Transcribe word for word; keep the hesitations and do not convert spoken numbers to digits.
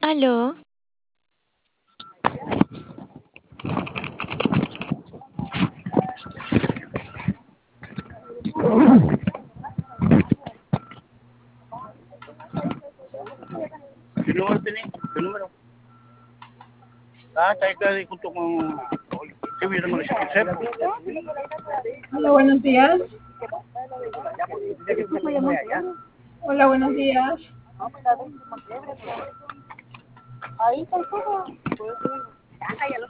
Aló, ¿Qué número tenés? ¿Qué número? Ah, está ahí junto con... ¿Qué hubiera con ese concepto? Hola, buenos días. Hola, buenos días. Ahí está todo.